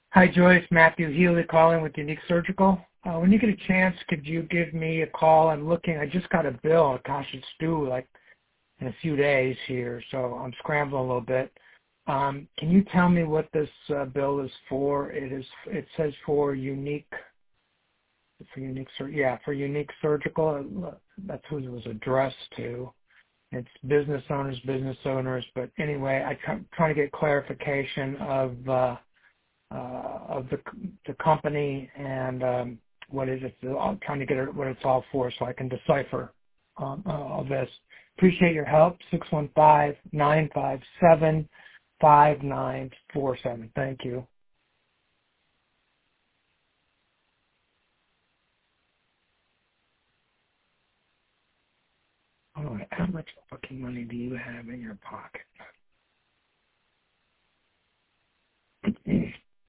Hi, Joyce. Matthew Healy calling with Unique Surgical. When you get a chance, could you give me a call? I just got a bill. Gosh, it's due like in a few days here, so I'm scrambling a little bit. Can you tell me what this bill is for? It says for Unique Surgical. That's who it was addressed to. It's business owners. But anyway, I'm trying to get clarification of the company and what it is. I'm trying to get what it's all for so I can decipher all this. Appreciate your help. 615-957-5947. Thank you. All right. How much fucking money do you have in your pocket?